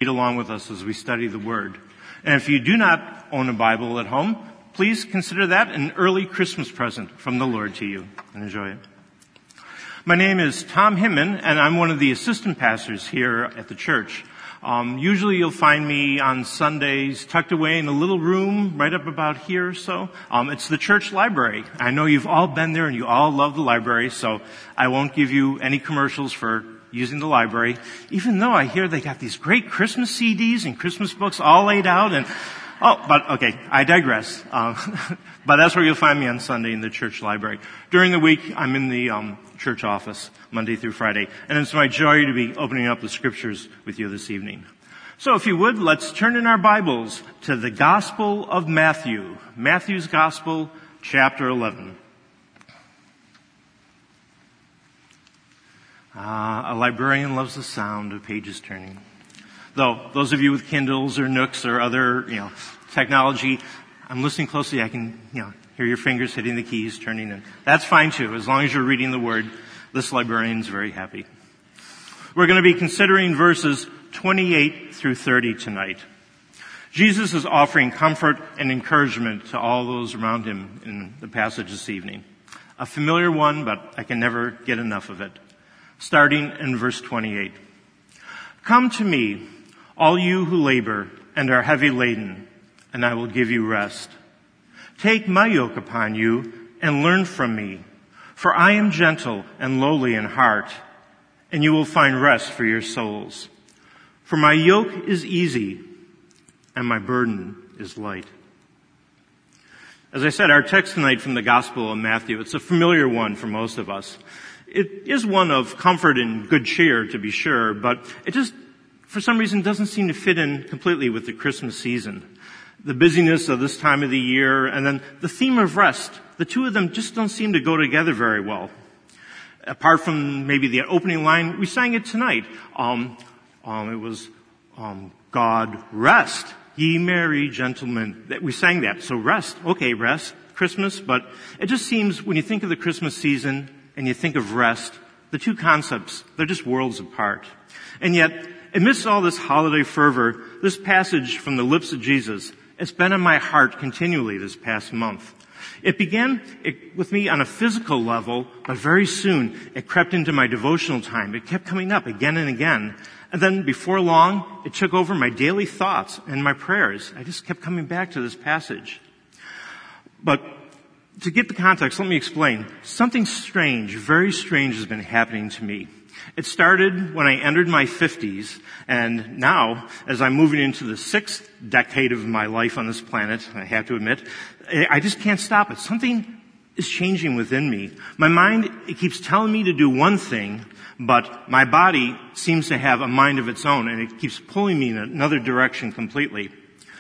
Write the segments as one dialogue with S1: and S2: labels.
S1: read along with us as we study the Word. And if you do not own a Bible at home, please consider that an early Christmas present from the Lord to you, and enjoy it. My name is Tom Hinman, and I'm one of the assistant pastors here at the church. Usually you'll find me on Sundays tucked away in a little room right up about here or so. It's the church library. I know you've all been there and you all love the library, so I won't give you any commercials for using the library, even though I hear they got these great Christmas CDs and Christmas books all laid out but okay, I digress. But that's where you'll find me on Sunday in the church library. During the week, I'm in the church office Monday through Friday, and it's my joy to be opening up the scriptures with you this evening. So if you would, let's turn in our Bibles to the Gospel of Matthew, Matthew's Gospel, chapter 11. A librarian loves the sound of pages turning. Though, those of you with Kindles or Nooks or other, technology, I'm listening closely, I can, hear your fingers hitting the keys, turning in. That's fine too, as long as you're reading the Word. This librarian's very happy. We're going to be considering verses 28 through 30 tonight. Jesus is offering comfort and encouragement to all those around him in the passage this evening. A familiar one, but I can never get enough of it. Starting in verse 28. Come to me, all you who labor and are heavy laden, and I will give you rest. Take my yoke upon you and learn from me, for I am gentle and lowly in heart, and you will find rest for your souls. For my yoke is easy and my burden is light. As I said, our text tonight from the Gospel of Matthew, it's a familiar one for most of us. It is one of comfort and good cheer, to be sure, but it just, for some reason, doesn't seem to fit in completely with the Christmas season. The busyness of this time of the year, and then the theme of rest, the two of them just don't seem to go together very well. Apart from maybe the opening line, we sang it tonight. It was, God rest, ye merry gentlemen. We sang that. So rest, okay, rest, Christmas, but it just seems when you think of the Christmas season and you think of rest, the two concepts, they're just worlds apart. And yet, amidst all this holiday fervor, this passage from the lips of Jesus, it's been in my heart continually this past month. It began with me on a physical level, but very soon it crept into my devotional time. It kept coming up again and again. And then before long, it took over my daily thoughts and my prayers. I just kept coming back to this passage. But to get the context, let me explain. Something strange, very strange has been happening to me. It started when I entered my 50s, and now, as I'm moving into the 6th decade of my life on this planet, I have to admit, I just can't stop it. Something is changing within me. My mind, it keeps telling me to do one thing, but my body seems to have a mind of its own, and it keeps pulling me in another direction completely.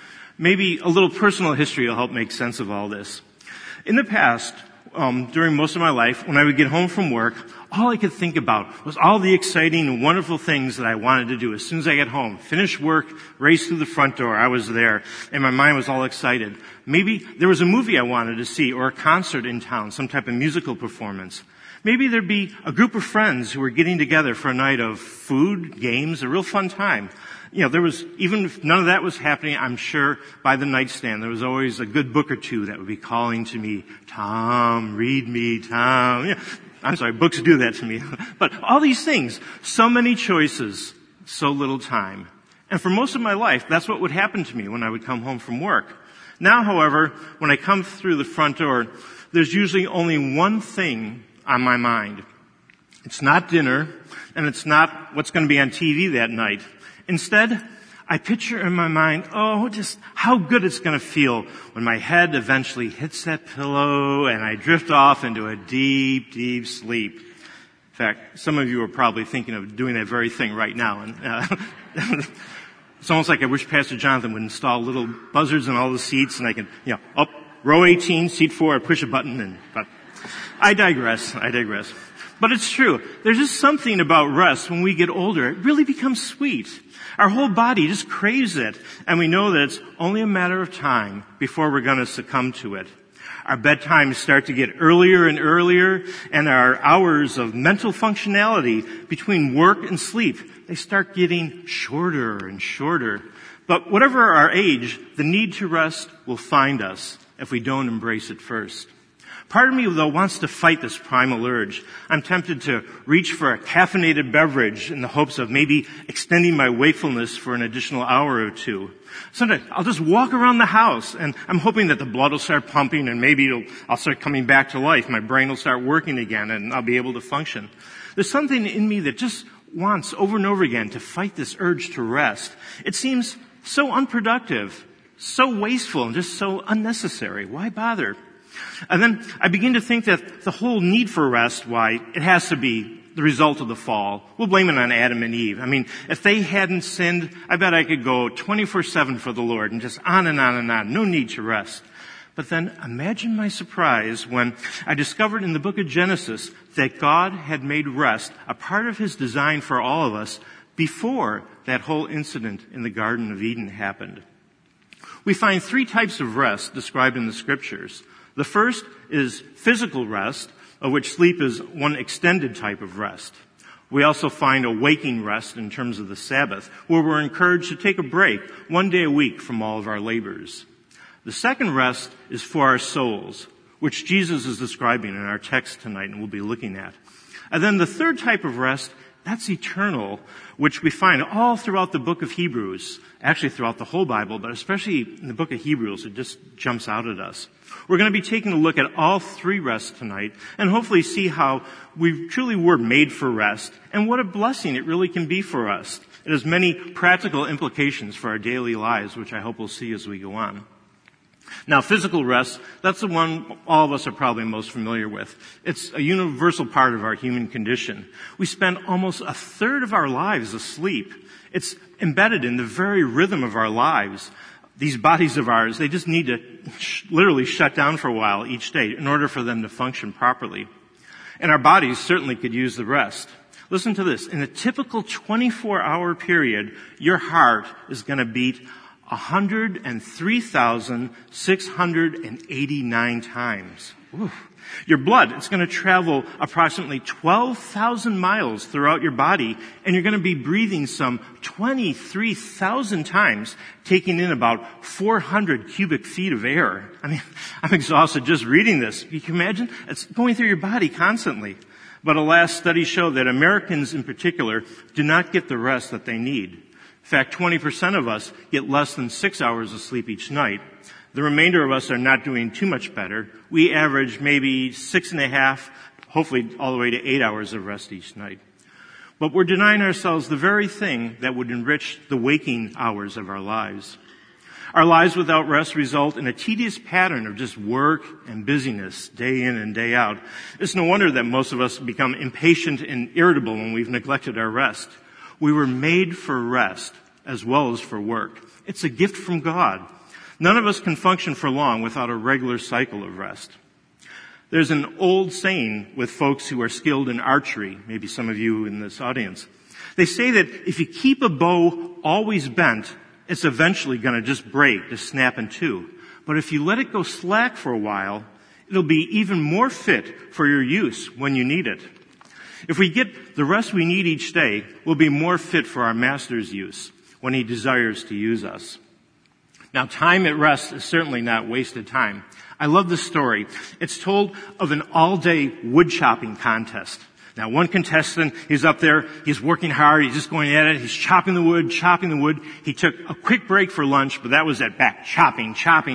S1: Maybe a little personal history will help make sense of all this. In the past, during most of my life, when I would get home from work, all I could think about was all the exciting and wonderful things that I wanted to do as soon as I get home. Finish work, race through the front door, I was there, and my mind was all excited. Maybe there was a movie I wanted to see or a concert in town, some type of musical performance. Maybe there'd be a group of friends who were getting together for a night of food, games, a real fun time. There was, even if none of that was happening, I'm sure by the nightstand, there was always a good book or two that would be calling to me, Tom, read me, Tom. I'm sorry, books do that to me. But all these things, so many choices, so little time. And for most of my life, that's what would happen to me when I would come home from work. Now, however, when I come through the front door, there's usually only one thing on my mind. It's not dinner, and it's not what's going to be on TV that night. Instead, I picture in my mind, just how good it's going to feel when my head eventually hits that pillow and I drift off into a deep, deep sleep. In fact, some of you are probably thinking of doing that very thing right now. And it's almost like I wish Pastor Jonathan would install little buzzards in all the seats and I can, row 18, seat 4, I push a button but I digress. But it's true. There's just something about rest when we get older. It really becomes sweet. Our whole body just craves it, and we know that it's only a matter of time before we're going to succumb to it. Our bedtimes start to get earlier and earlier, and our hours of mental functionality between work and sleep, they start getting shorter and shorter. But whatever our age, the need to rest will find us if we don't embrace it first. Part of me, though, wants to fight this primal urge. I'm tempted to reach for a caffeinated beverage in the hopes of maybe extending my wakefulness for an additional hour or two. Sometimes I'll just walk around the house, and I'm hoping that the blood will start pumping, and maybe I'll start coming back to life. My brain will start working again, and I'll be able to function. There's something in me that just wants over and over again to fight this urge to rest. It seems so unproductive, so wasteful, and just so unnecessary. Why bother? And then I begin to think that the whole need for rest, why, it has to be the result of the fall. We'll blame it on Adam and Eve. I mean, if they hadn't sinned, I bet I could go 24/7 for the Lord and just on and on and on. No need to rest. But then imagine my surprise when I discovered in the book of Genesis that God had made rest a part of his design for all of us before that whole incident in the Garden of Eden happened. We find 3 types of rest described in the scriptures. The first is physical rest, of which sleep is one extended type of rest. We also find a waking rest in terms of the Sabbath, where we're encouraged to take a break one day a week from all of our labors. The second rest is for our souls, which Jesus is describing in our text tonight and we'll be looking at. And then the third type of rest, that's eternal, which we find all throughout the book of Hebrews, actually throughout the whole Bible, but especially in the book of Hebrews, it just jumps out at us. We're going to be taking a look at all 3 rests tonight and hopefully see how we truly were made for rest and what a blessing it really can be for us. It has many practical implications for our daily lives, which I hope we'll see as we go on. Now, physical rest, that's the one all of us are probably most familiar with. It's a universal part of our human condition. We spend almost a third of our lives asleep. It's embedded in the very rhythm of our lives. These bodies of ours, they just need to literally shut down for a while each day in order for them to function properly. And our bodies certainly could use the rest. Listen to this. In a typical 24-hour period, your heart is going to beat 103,689 times. Ooh. Your blood, it's going to travel approximately 12,000 miles throughout your body, and you're going to be breathing some 23,000 times, taking in about 400 cubic feet of air. I mean, I'm exhausted just reading this. You can imagine? It's going through your body constantly. But alas, studies show that Americans in particular do not get the rest that they need. In fact, 20% of us get less than 6 hours of sleep each night. The remainder of us are not doing too much better. We average maybe 6.5, hopefully all the way to 8 hours of rest each night. But we're denying ourselves the very thing that would enrich the waking hours of our lives. Our lives without rest result in a tedious pattern of just work and busyness day in and day out. It's no wonder that most of us become impatient and irritable when we've neglected our rest. We were made for rest as well as for work. It's a gift from God. None of us can function for long without a regular cycle of rest. There's an old saying with folks who are skilled in archery, maybe some of you in this audience. They say that if you keep a bow always bent, it's eventually going to just break, just snap in two. But if you let it go slack for a while, it'll be even more fit for your use when you need it. If we get the rest we need each day, we'll be more fit for our Master's use when He desires to use us. Now, time at rest is certainly not wasted time. I love this story. It's told of an all-day wood chopping contest. Now, one contestant, he's up there, he's working hard, he's just going at it, he's chopping the wood. He took a quick break for lunch, but that was at back, chopping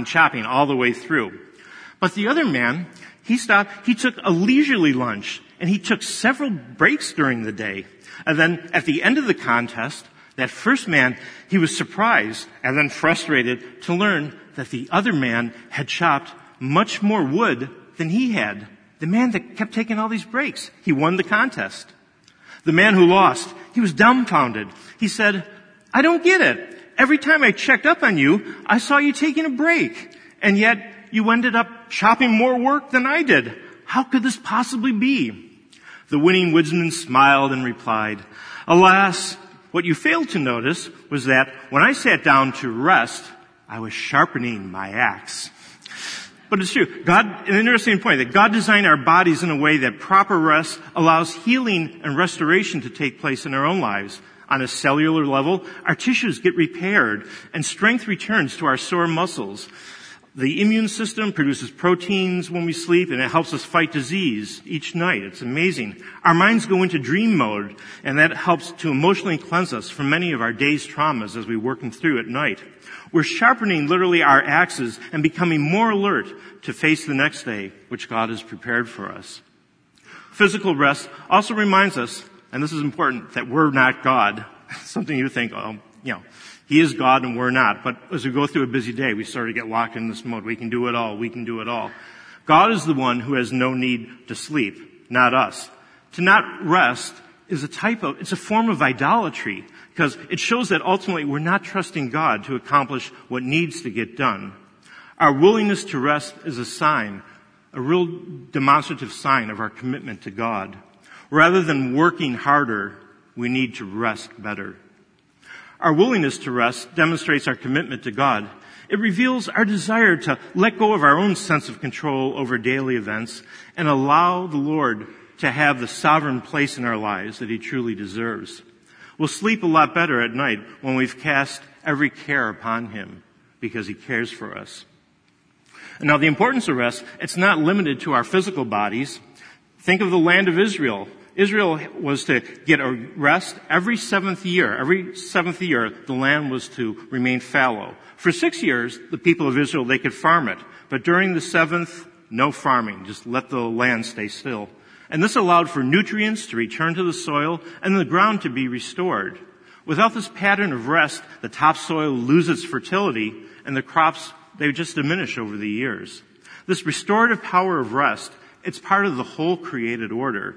S1: all the way through. But the other man, he stopped, he took a leisurely lunch, and he took several breaks during the day. And then at the end of the contest, that first man, he was surprised and then frustrated to learn that the other man had chopped much more wood than he had. The man that kept taking all these breaks, he won the contest. The man who lost, he was dumbfounded. He said, I don't get it. Every time I checked up on you, I saw you taking a break. And yet you ended up chopping more work than I did. How could this possibly be? The winning woodsman smiled and replied, Alas, what you failed to notice was that when I sat down to rest, I was sharpening my axe. But it's true. An interesting point, that God designed our bodies in a way that proper rest allows healing and restoration to take place in our own lives. On a cellular level, our tissues get repaired and strength returns to our sore muscles. The immune system produces proteins when we sleep, and it helps us fight disease each night. It's amazing. Our minds go into dream mode, and that helps to emotionally cleanse us from many of our day's traumas as we work them through at night. We're sharpening literally our axes and becoming more alert to face the next day, which God has prepared for us. Physical rest also reminds us, and this is important, that we're not God. Something you think, He is God and we're not. But as we go through a busy day, we sort of get locked in this mode. We can do it all. We can do it all. God is the one who has no need to sleep, not us. To not rest is it's a form of idolatry, because it shows that ultimately we're not trusting God to accomplish what needs to get done. Our willingness to rest is a sign, a real demonstrative sign of our commitment to God. Rather than working harder, we need to rest better. Our willingness to rest demonstrates our commitment to God. It reveals our desire to let go of our own sense of control over daily events and allow the Lord to have the sovereign place in our lives that He truly deserves. We'll sleep a lot better at night when we've cast every care upon Him because He cares for us. And now the importance of rest, it's not limited to our physical bodies. Think of the land of Israel. Israel was to get a rest every seventh year. Every seventh year, the land was to remain fallow. For 6 years, the people of Israel, they could farm it. But during the seventh, no farming. Just let the land stay still. And this allowed for nutrients to return to the soil and the ground to be restored. Without this pattern of rest, the topsoil loses fertility and the crops, they just diminish over the years. This restorative power of rest, it's part of the whole created order.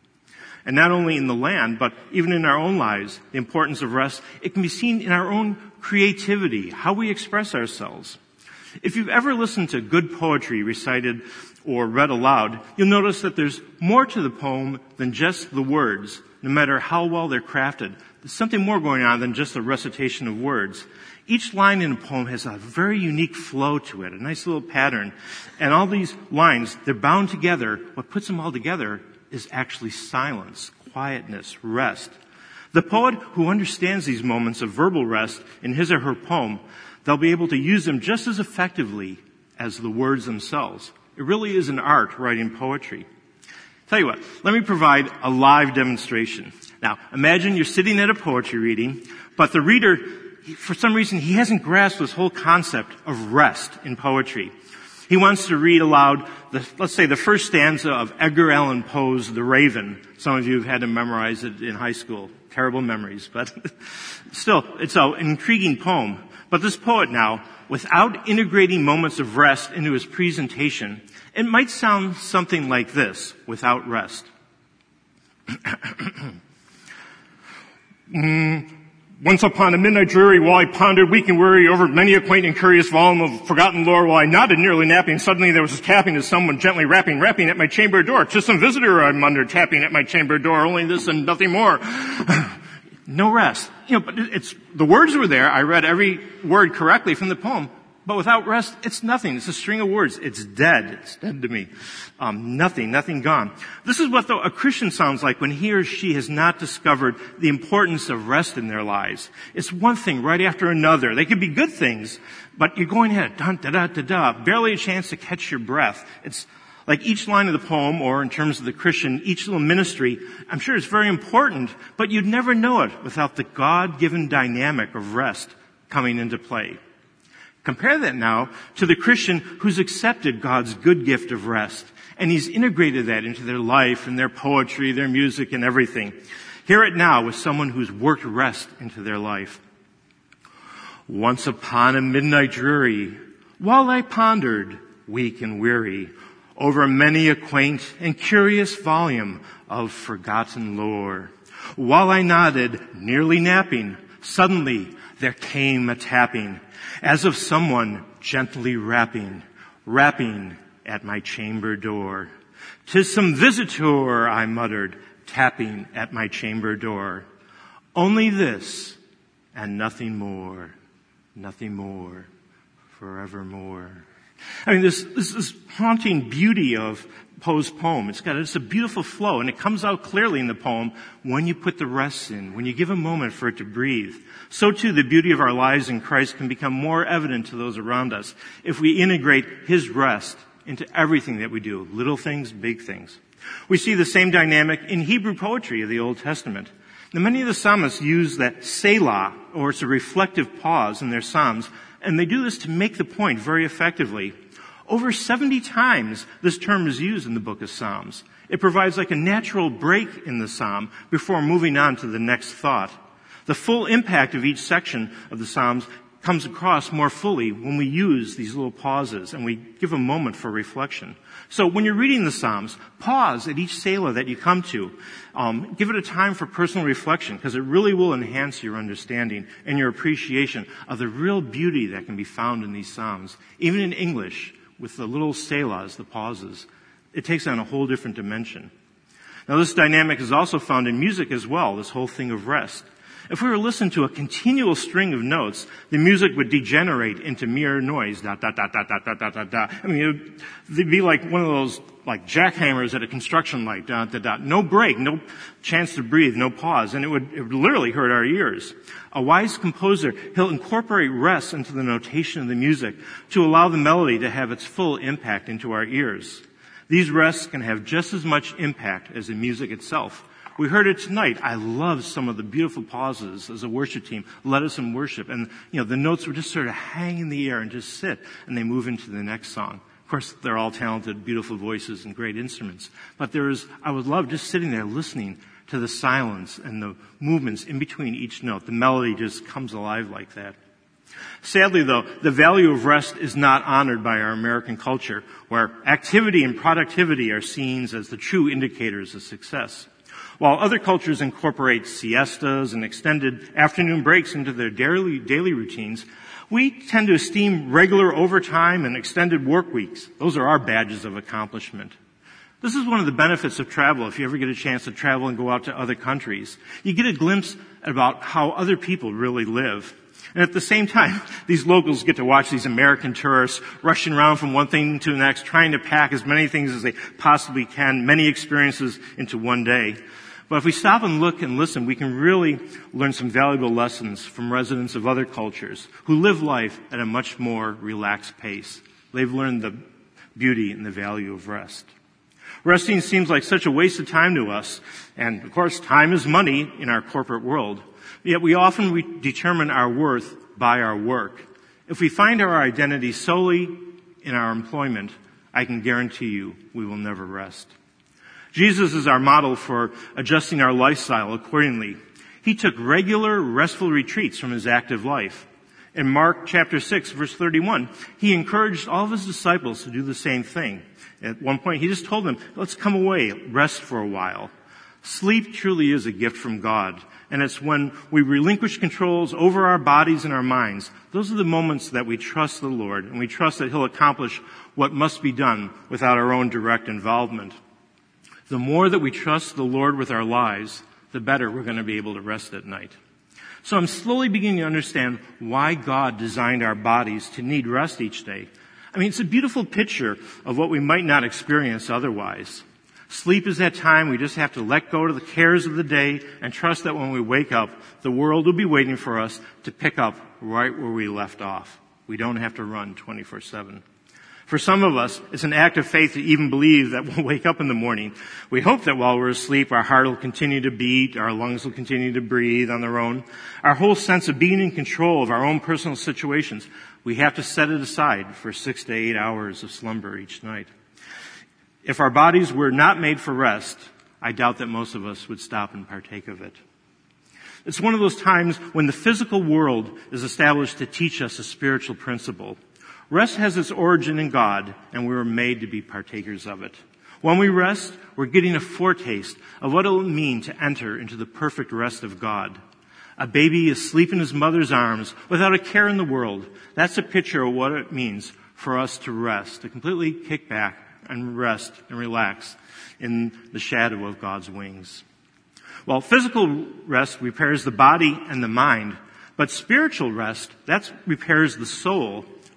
S1: And not only in the land, but even in our own lives, the importance of rest, it can be seen in our own creativity, how we express ourselves. If you've ever listened to good poetry recited or read aloud, you'll notice that there's more to the poem than just the words, no matter how well they're crafted. There's something more going on than just a recitation of words. Each line in a poem has a very unique flow to it, a nice little pattern. And all these lines, they're bound together. What puts them all together is actually silence, quietness, rest. The poet who understands these moments of verbal rest in his or her poem, they'll be able to use them just as effectively as the words themselves. It really is an art, writing poetry. Tell you what, let me provide a live demonstration. Now, imagine you're sitting at a poetry reading, but the reader, for some reason, he hasn't grasped this whole concept of rest in poetry. He wants to read aloud, let's say, the first stanza of Edgar Allan Poe's The Raven. Some of you have had to memorize it in high school. Terrible memories, but still, it's an intriguing poem. But this poet now, without integrating moments of rest into his presentation, it might sound something like this, without rest. Once upon a midnight dreary, while I pondered weak and weary over many a quaint and curious volume of forgotten lore, while I nodded nearly napping, suddenly there was a tapping as someone gently rapping at my chamber door. 'Tis some visitor I'm under, tapping at my chamber door, only this and nothing more. No rest. But the words were there. I read every word correctly from the poem. But without rest, it's nothing. It's a string of words. It's dead. It's dead to me. Nothing gone. This is what a Christian sounds like when he or she has not discovered the importance of rest in their lives. It's one thing right after another. They could be good things, but you're going ahead, da-da-da-da-da, barely a chance to catch your breath. It's like each line of the poem, or in terms of the Christian, each little ministry, I'm sure it's very important, but you'd never know it without the God-given dynamic of rest coming into play. Compare that now to the Christian who's accepted God's good gift of rest, and he's integrated that into their life and their poetry, their music, and everything. Hear it now with someone who's worked rest into their life. Once upon a midnight dreary, while I pondered, weak and weary, over many a quaint and curious volume of forgotten lore, while I nodded, nearly napping, suddenly there came a tapping, as of someone gently rapping at my chamber door. 'Tis some visitor, I muttered, tapping at my chamber door. Only this and nothing more, forevermore. I mean, this haunting beauty of Poe's poem. It's a beautiful flow, and it comes out clearly in the poem when you put the rest in, when you give a moment for it to breathe. So too, the beauty of our lives in Christ can become more evident to those around us if we integrate His rest into everything that we do, little things, big things. We see the same dynamic in Hebrew poetry of the Old Testament. Now, many of the psalmists use that Selah, or it's a reflective pause in their psalms, and they do this to make the point very effectively. Over 70 times this term is used in the book of Psalms. It provides like a natural break in the psalm before moving on to the next thought. The full impact of each section of the Psalms comes across more fully when we use these little pauses and we give a moment for reflection. So when you're reading the Psalms, pause at each Selah that you come to. Give it a time for personal reflection, because it really will enhance your understanding and your appreciation of the real beauty that can be found in these Psalms. Even in English, with the little Selahs, the pauses, it takes on a whole different dimension. Now, this dynamic is also found in music as well, this whole thing of rest. If we were listening to a continual string of notes, the music would degenerate into mere noise. Da, da, da, da, da, da, da, da, da. I mean, it'd be like one of those, like jackhammers at a construction light. Da, da, da. No break, no chance to breathe, no pause. And it would literally hurt our ears. A wise composer, he'll incorporate rest into the notation of the music to allow the melody to have its full impact into our ears. These rests can have just as much impact as the music itself. We heard it tonight. I love some of the beautiful pauses as a worship team led us in worship. And, the notes would just sort of hang in the air and just sit, and they move into the next song. Of course, they're all talented, beautiful voices and great instruments. But I would love just sitting there listening to the silence and the movements in between each note. The melody just comes alive like that. Sadly, though, the value of rest is not honored by our American culture, where activity and productivity are seen as the true indicators of success. While other cultures incorporate siestas and extended afternoon breaks into their daily routines, we tend to esteem regular overtime and extended work weeks. Those are our badges of accomplishment. This is one of the benefits of travel. If you ever get a chance to travel and go out to other countries, you get a glimpse about how other people really live. And at the same time, these locals get to watch these American tourists rushing around from one thing to the next, trying to pack as many things as they possibly can, many experiences into one day. But if we stop and look and listen, we can really learn some valuable lessons from residents of other cultures who live life at a much more relaxed pace. They've learned the beauty and the value of rest. Resting seems like such a waste of time to us. And, of course, time is money in our corporate world. Yet we often determine our worth by our work. If we find our identity solely in our employment, I can guarantee you we will never rest. Jesus is our model for adjusting our lifestyle accordingly. He took regular, restful retreats from his active life. In Mark chapter 6, verse 31, he encouraged all of his disciples to do the same thing. At one point, he just told them, let's come away, rest for a while. Sleep truly is a gift from God, and it's when we relinquish controls over our bodies and our minds. Those are the moments that we trust the Lord, and we trust that He'll accomplish what must be done without our own direct involvement. The more that we trust the Lord with our lives, the better we're going to be able to rest at night. So I'm slowly beginning to understand why God designed our bodies to need rest each day. I mean, it's a beautiful picture of what we might not experience otherwise. Sleep is that time we just have to let go of the cares of the day and trust that when we wake up, the world will be waiting for us to pick up right where we left off. We don't have to run 24/7. For some of us, it's an act of faith to even believe that we'll wake up in the morning. We hope that while we're asleep, our heart will continue to beat, our lungs will continue to breathe on their own. Our whole sense of being in control of our own personal situations, we have to set it aside for 6 to 8 hours of slumber each night. If our bodies were not made for rest, I doubt that most of us would stop and partake of it. It's one of those times when the physical world is established to teach us a spiritual principle. Rest has its origin in God, and we were made to be partakers of it. When we rest, we're getting a foretaste of what it will mean to enter into the perfect rest of God. A baby asleep in his mother's arms without a care in the world. That's a picture of what it means for us to rest, to completely kick back and rest and relax in the shadow of God's wings. Well, physical rest repairs the body and the mind, but spiritual rest, that repairs the soul,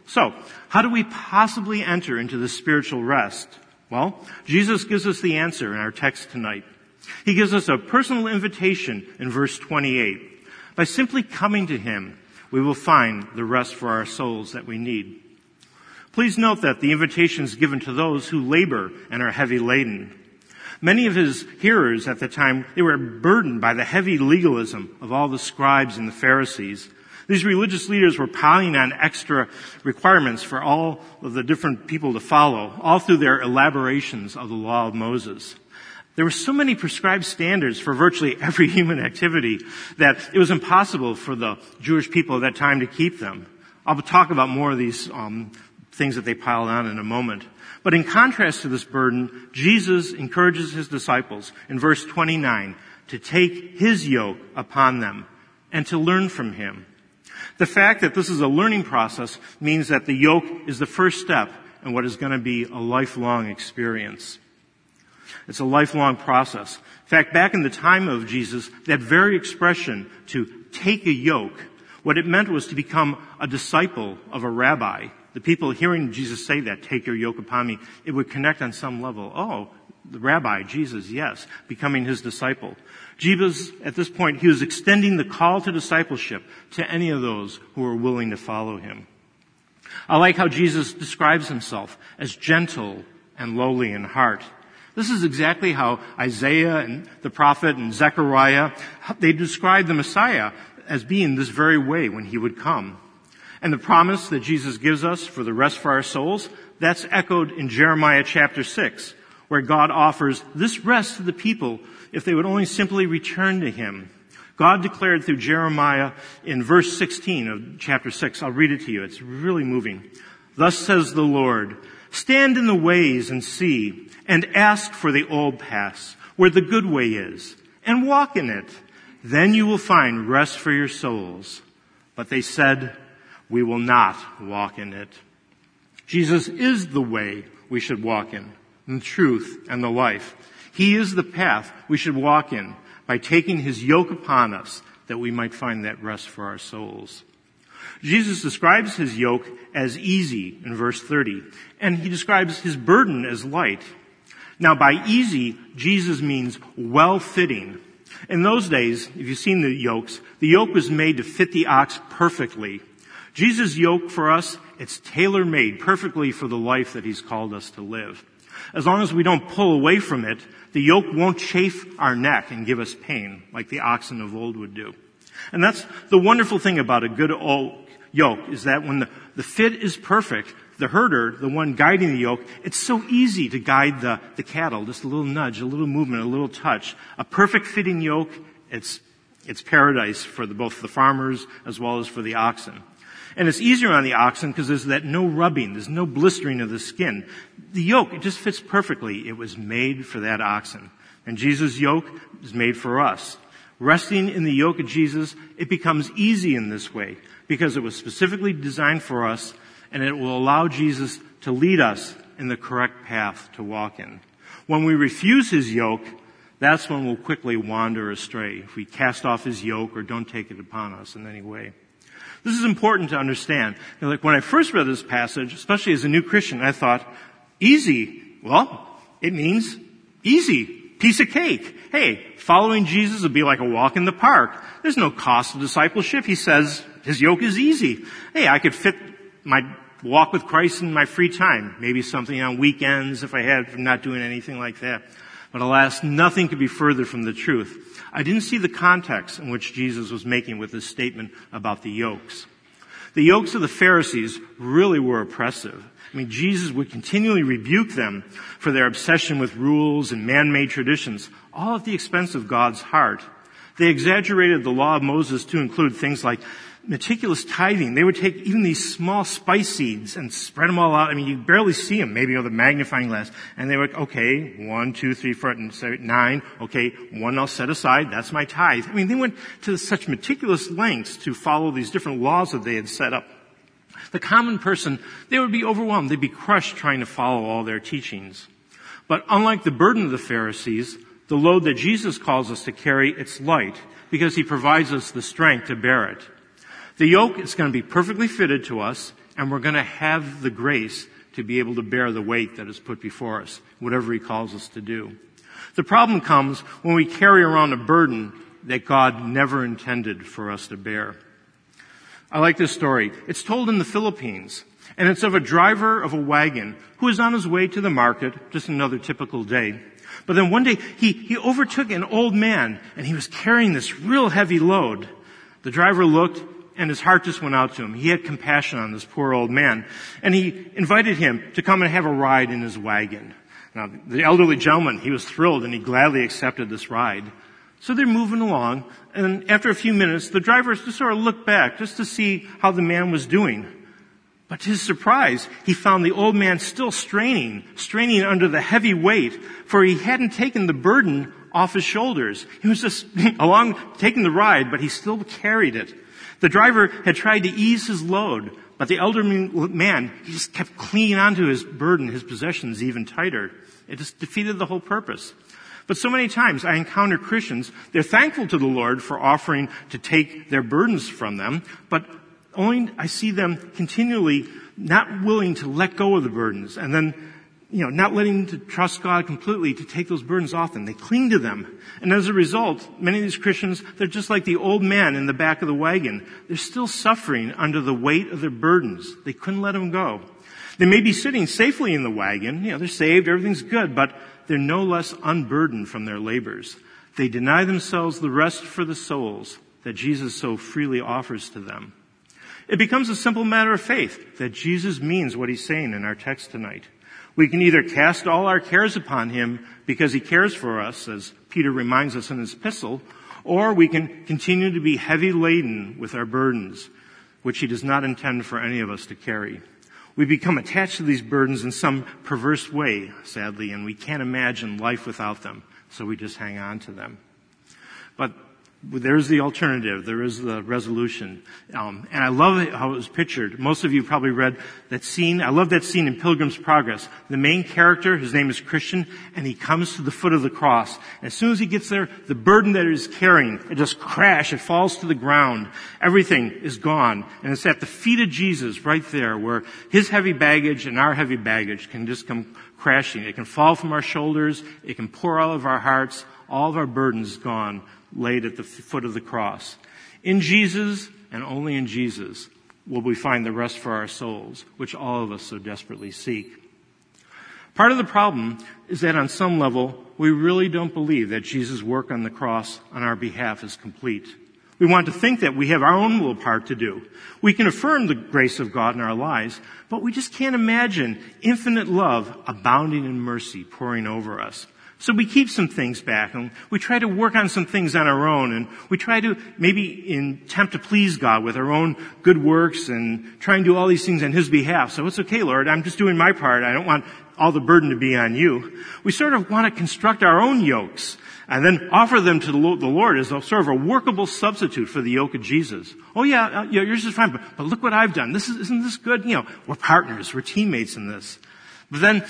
S1: So, how do we possibly enter into this spiritual rest? Well, Jesus gives us the answer in our text tonight. He gives us a personal invitation in verse 28. By simply coming to Him, we will find the rest for our souls that we need. Please note that the invitation is given to those who labor and are heavy laden. Many of His hearers at the time, they were burdened by the heavy legalism of all the scribes and the Pharisees. These religious leaders were piling on extra requirements for all of the different people to follow, all through their elaborations of the law of Moses. There were so many prescribed standards for virtually every human activity that it was impossible for the Jewish people at that time to keep them. I'll talk about more of these things that they piled on in a moment. But in contrast to this burden, Jesus encourages His disciples in verse 29 to take His yoke upon them and to learn from Him. The fact that this is a learning process means that the yoke is the first step in what is going to be a lifelong experience. It's a lifelong process. In fact, back in the time of Jesus, that very expression, to take a yoke, what it meant was to become a disciple of a rabbi. The people hearing Jesus say that, take your yoke upon me, it would connect on some level. Oh, the rabbi, Jesus, yes, becoming His disciple. Jesus, at this point, He was extending the call to discipleship to any of those who were willing to follow Him. I like how Jesus describes Himself as gentle and lowly in heart. This is exactly how Isaiah and the prophet and Zechariah, they described the Messiah as being this very way when He would come. And the promise that Jesus gives us for the rest for our souls, that's echoed in Jeremiah chapter 6, where God offers this rest to the people if they would only simply return to Him. God declared through Jeremiah in verse 16 of chapter 6, I'll read it to you, it's really moving. Thus says the Lord, stand in the ways and see, and ask for the old paths, where the good way is, and walk in it. Then you will find rest for your souls. But they said, we will not walk in it. Jesus is the way we should walk in, the truth and the life. He is the path we should walk in by taking His yoke upon us that we might find that rest for our souls. Jesus describes His yoke as easy in verse 30, and He describes His burden as light. Now, by easy, Jesus means well-fitting. In those days, if you've seen the yoke was made to fit the ox perfectly. Jesus' yoke for us, it's tailor-made perfectly for the life that He's called us to live. As long as we don't pull away from it, the yoke won't chafe our neck and give us pain like the oxen of old would do. And that's the wonderful thing about a good old yoke, is that when the fit is perfect, the herder, the one guiding the yoke, it's so easy to guide the cattle. Just a little nudge, a little movement, a little touch. A perfect fitting yoke, it's paradise for both the farmers as well as for the oxen. And it's easier on the oxen because there's that no rubbing, there's no blistering of the skin. The yoke, it just fits perfectly. It was made for that oxen. And Jesus' yoke is made for us. Resting in the yoke of Jesus, it becomes easy in this way because it was specifically designed for us, and it will allow Jesus to lead us in the correct path to walk in. When we refuse His yoke, that's when we'll quickly wander astray, if we cast off His yoke or don't take it upon us in any way. This is important to understand. Like when I first read this passage, especially as a new Christian, I thought, easy. Well, it means easy. Piece of cake. Hey, following Jesus would be like a walk in the park. There's no cost of discipleship. He says His yoke is easy. Hey, I could fit my walk with Christ in my free time. Maybe something on weekends if I had not doing anything like that. But alas, nothing could be further from the truth. I didn't see the context in which Jesus was making with this statement about the yokes. The yokes of the Pharisees really were oppressive. I mean, Jesus would continually rebuke them for their obsession with rules and man-made traditions, all at the expense of God's heart. They exaggerated the law of Moses to include things like meticulous tithing. They would take even these small spice seeds and spread them all out. I mean, you barely see them, maybe with a magnifying glass. And they would, okay, 1, 2, 3, 4, 9. Okay, 1 I'll set aside. That's my tithe. I mean, they went to such meticulous lengths to follow these different laws that they had set up. The common person, they would be overwhelmed. They'd be crushed trying to follow all their teachings. But unlike the burden of the Pharisees, the load that Jesus calls us to carry, it's light because He provides us the strength to bear it. The yoke is going to be perfectly fitted to us. and we're going to have the grace to be able to bear the weight that is put before us, whatever he calls us to do. The problem comes when we carry around a burden that God never intended for us to bear. I like this story. It's told in the Philippines, and it's of a driver of a wagon who is on his way to the market, just another typical day. But then one day he overtook an old man, and he was carrying this real heavy load. The driver looked, and his heart just went out to him. He had compassion on this poor old man, and he invited him to come and have a ride in his wagon. Now, the elderly gentleman, he was thrilled, and he gladly accepted this ride. So they're moving along, and after a few minutes, the driver just sort of looked back just to see how the man was doing. But to his surprise, he found the old man still straining under the heavy weight, for he hadn't taken the burden off his shoulders. He was just along taking the ride, but he still carried it. The driver had tried to ease his load, but the elderly man, he just kept clinging onto his burden, his possessions even tighter. It just defeated the whole purpose. But so many times I encounter Christians, they're thankful to the Lord for offering to take their burdens from them, but only I see them continually not willing to let go of the burdens, and then, not letting to trust God completely to take those burdens off them. They cling to them. And as a result, many of these Christians, they're just like the old man in the back of the wagon. They're still suffering under the weight of their burdens. They couldn't let them go. They may be sitting safely in the wagon. They're saved, everything's good, but they're no less unburdened from their labors. They deny themselves the rest for the souls that Jesus so freely offers to them. It becomes a simple matter of faith that Jesus means what he's saying in our text tonight. We can either cast all our cares upon him because he cares for us, as Peter reminds us in his epistle, or we can continue to be heavy laden with our burdens, which he does not intend for any of us to carry. We become attached to these burdens in some perverse way, sadly, and we can't imagine life without them, so we just hang on to them. But there's the alternative. There is the resolution. And I love how it was pictured. Most of you probably read that scene. I love that scene in Pilgrim's Progress. The main character, his name is Christian, and he comes to the foot of the cross. And as soon as he gets there, the burden that he's carrying, it just crashes. It falls to the ground. Everything is gone. And it's at the feet of Jesus right there where his heavy baggage and our heavy baggage can just come crashing. It can fall from our shoulders. It can pour out of our hearts. All of our burdens gone, laid at the foot of the cross. In Jesus, and only in Jesus, will we find the rest for our souls, which all of us so desperately seek. Part of the problem is that on some level, we really don't believe that Jesus' work on the cross on our behalf is complete. We want to think that we have our own little part to do. We can affirm the grace of God in our lives, but we just can't imagine infinite love abounding in mercy pouring over us. So we keep some things back, and we try to work on some things on our own, and we try to maybe attempt to please God with our own good works and try and do all these things on his behalf. So it's okay, Lord, I'm just doing my part. I don't want all the burden to be on you. We sort of want to construct our own yokes and then offer them to the Lord as a sort of a workable substitute for the yoke of Jesus. Oh yeah, yours is fine, but look what I've done. Isn't this good? We're partners, we're teammates in this. But then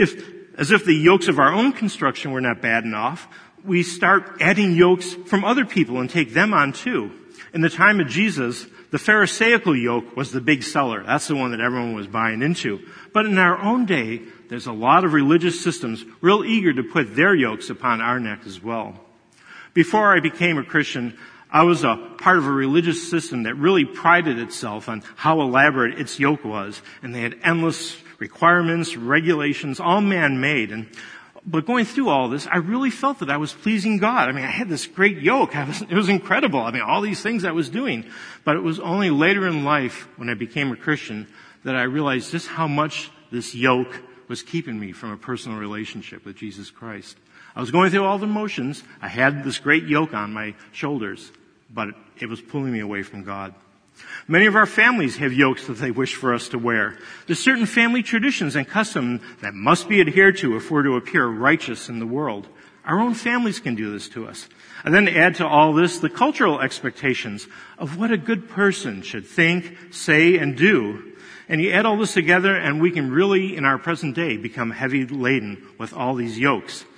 S1: as if the yokes of our own construction were not bad enough, we start adding yokes from other people and take them on too. In the time of Jesus, the Pharisaical yoke was the big seller. That's the one that everyone was buying into. But in our own day, there's a lot of religious systems real eager to put their yokes upon our neck as well. Before I became a Christian, I was a part of a religious system that really prided itself on how elaborate its yoke was, and they had endless requirements, regulations, all man-made. But going through all this, I really felt that I was pleasing God. I had this great yoke. It was incredible. All these things I was doing. But it was only later in life, when I became a Christian, that I realized just how much this yoke was keeping me from a personal relationship with Jesus Christ. I was going through all the motions. I had this great yoke on my shoulders, but it was pulling me away from God. Many of our families have yokes that they wish for us to wear. There's certain family traditions and customs that must be adhered to if we're to appear righteous in the world. Our own families can do this to us. And then add to all this the cultural expectations of what a good person should think, say, and do. And you add all this together and we can really, in our present day, become heavy laden with all these yokes.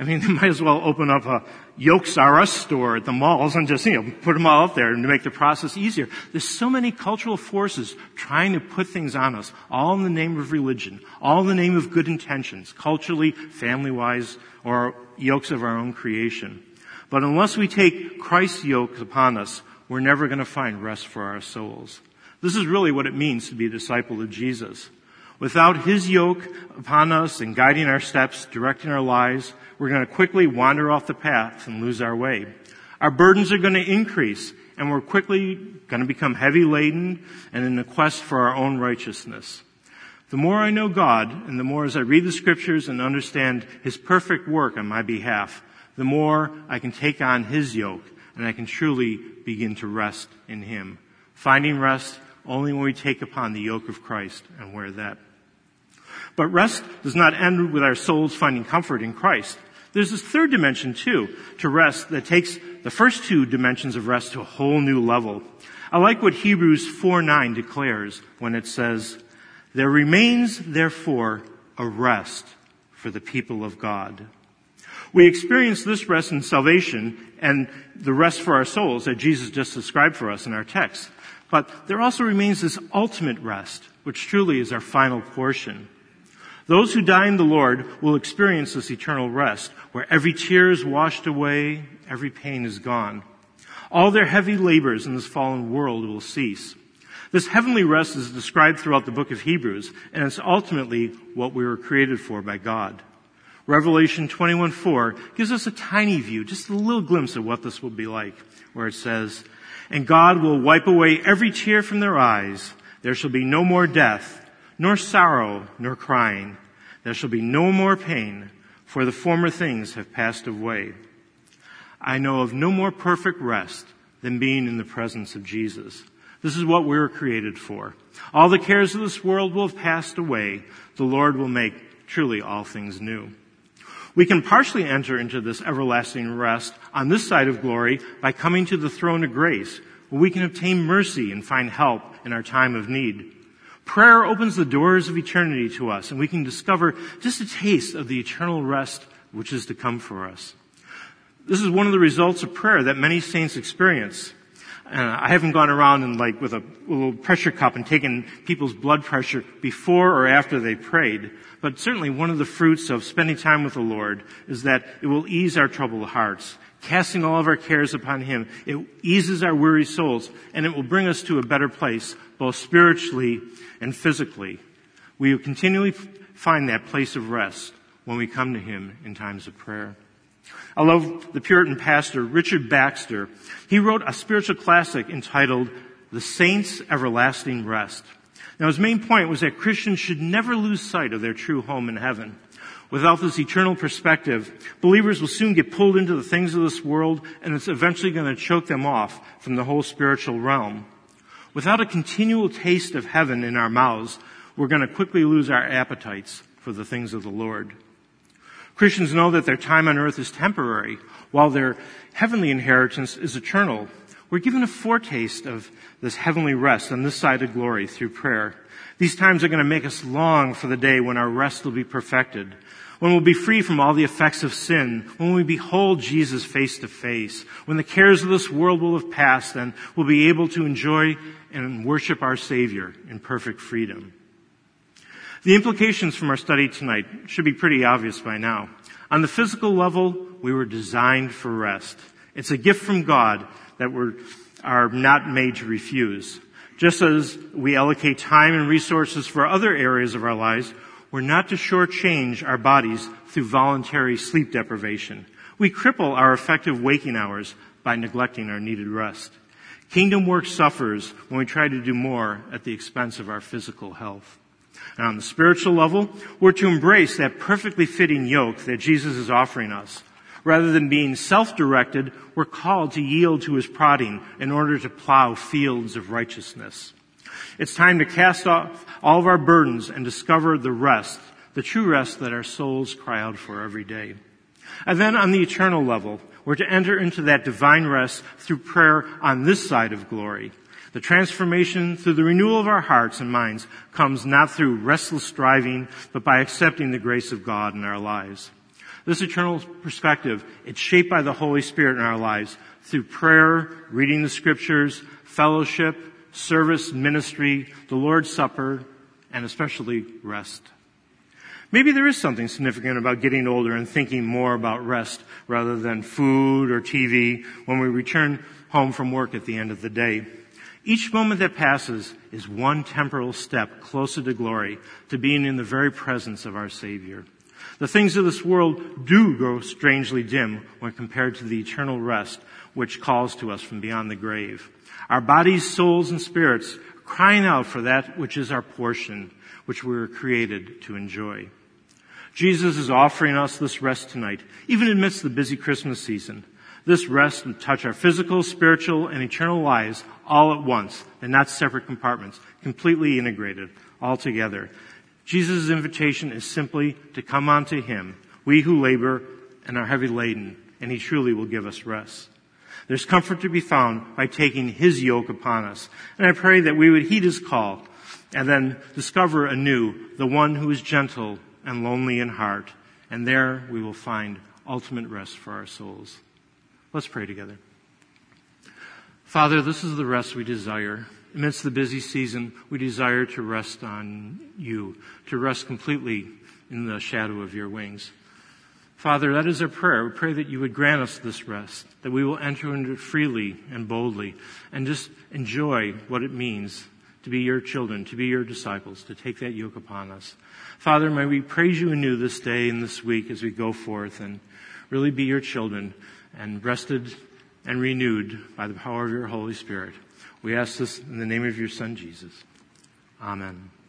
S1: I mean, they might as well open up a Yokes R Us store at the malls and just, put them all up there and to make the process easier. There's so many cultural forces trying to put things on us, all in the name of religion, all in the name of good intentions, culturally, family-wise, or yokes of our own creation. But unless we take Christ's yoke upon us, we're never going to find rest for our souls. This is really what it means to be a disciple of Jesus. Without His yoke upon us and guiding our steps, directing our lives, we're going to quickly wander off the path and lose our way. Our burdens are going to increase, and we're quickly going to become heavy laden and in the quest for our own righteousness. The more I know God, and the more as I read the scriptures and understand His perfect work on my behalf, the more I can take on His yoke, and I can truly begin to rest in Him. Finding rest only when we take upon the yoke of Christ and wear that. But rest does not end with our souls finding comfort in Christ. There's this third dimension, too, to rest that takes the first two dimensions of rest to a whole new level. I like what Hebrews 4:9 declares when it says, "There remains, therefore, a rest for the people of God." We experience this rest in salvation and the rest for our souls that Jesus just described for us in our text. But there also remains this ultimate rest, which truly is our final portion. Those who die in the Lord will experience this eternal rest, where every tear is washed away, every pain is gone. All their heavy labors in this fallen world will cease. This heavenly rest is described throughout the book of Hebrews, and it's ultimately what we were created for by God. Revelation 21:4 gives us a tiny view, just a little glimpse of what this will be like, where it says, "And God will wipe away every tear from their eyes. There shall be no more death, nor sorrow, nor crying. There shall be no more pain, for the former things have passed away." I know of no more perfect rest than being in the presence of Jesus. This is what we were created for. All the cares of this world will have passed away. The Lord will make truly all things new. We can partially enter into this everlasting rest on this side of glory by coming to the throne of grace, where we can obtain mercy and find help in our time of need. Prayer opens the doors of eternity to us, and we can discover just a taste of the eternal rest which is to come for us. This is one of the results of prayer that many saints experience. I haven't gone around and with a little pressure cup and taken people's blood pressure before or after they prayed. But certainly one of the fruits of spending time with the Lord is that it will ease our troubled hearts. Casting all of our cares upon Him, it eases our weary souls, and it will bring us to a better place, both spiritually and physically. We will continually find that place of rest when we come to Him in times of prayer. I love the Puritan pastor, Richard Baxter. He wrote a spiritual classic entitled The Saints' Everlasting Rest. Now, his main point was that Christians should never lose sight of their true home in heaven. Without this eternal perspective, believers will soon get pulled into the things of this world, and it's eventually going to choke them off from the whole spiritual realm. Without a continual taste of heaven in our mouths, we're going to quickly lose our appetites for the things of the Lord. Christians know that their time on earth is temporary, while their heavenly inheritance is eternal. We're given a foretaste of this heavenly rest on this side of glory through prayer. These times are going to make us long for the day when our rest will be perfected, when we'll be free from all the effects of sin, when we behold Jesus face to face, when the cares of this world will have passed and we'll be able to enjoy and worship our Savior in perfect freedom. The implications from our study tonight should be pretty obvious by now. On the physical level, we were designed for rest. It's a gift from God that we are not made to refuse. Just as we allocate time and resources for other areas of our lives, we're not to shortchange our bodies through voluntary sleep deprivation. We cripple our effective waking hours by neglecting our needed rest. Kingdom work suffers when we try to do more at the expense of our physical health. And on the spiritual level, we're to embrace that perfectly fitting yoke that Jesus is offering us. Rather than being self-directed, we're called to yield to His prodding in order to plow fields of righteousness. It's time to cast off all of our burdens and discover the rest, the true rest that our souls cry out for every day. And then on the eternal level, we're to enter into that divine rest through prayer on this side of glory. The transformation through the renewal of our hearts and minds comes not through restless striving, but by accepting the grace of God in our lives. This eternal perspective, it's shaped by the Holy Spirit in our lives through prayer, reading the Scriptures, fellowship, service, ministry, the Lord's Supper, and especially rest. Maybe there is something significant about getting older and thinking more about rest rather than food or TV when we return home from work at the end of the day. Each moment that passes is one temporal step closer to glory, to being in the very presence of our Savior. The things of this world do grow strangely dim when compared to the eternal rest which calls to us from beyond the grave. Our bodies, souls, and spirits are crying out for that which is our portion, which we were created to enjoy. Jesus is offering us this rest tonight, even amidst the busy Christmas season. This rest will touch our physical, spiritual, and eternal lives all at once, and not separate compartments, completely integrated, all together. Jesus' invitation is simply to come unto Him, we who labor and are heavy laden, and He truly will give us rest. There's comfort to be found by taking His yoke upon us, and I pray that we would heed His call and then discover anew the one who is gentle and lonely in heart, and there we will find ultimate rest for our souls. Let's pray together. Father, this is the rest we desire. Amidst the busy season, we desire to rest on You, to rest completely in the shadow of Your wings. Father, that is our prayer. We pray that You would grant us this rest, that we will enter into it freely and boldly, and just enjoy what it means to be Your children, to be Your disciples, to take that yoke upon us. Father, may we praise You anew this day and this week as we go forth and really be Your children and rested and renewed by the power of Your Holy Spirit. We ask this in the name of Your Son, Jesus. Amen.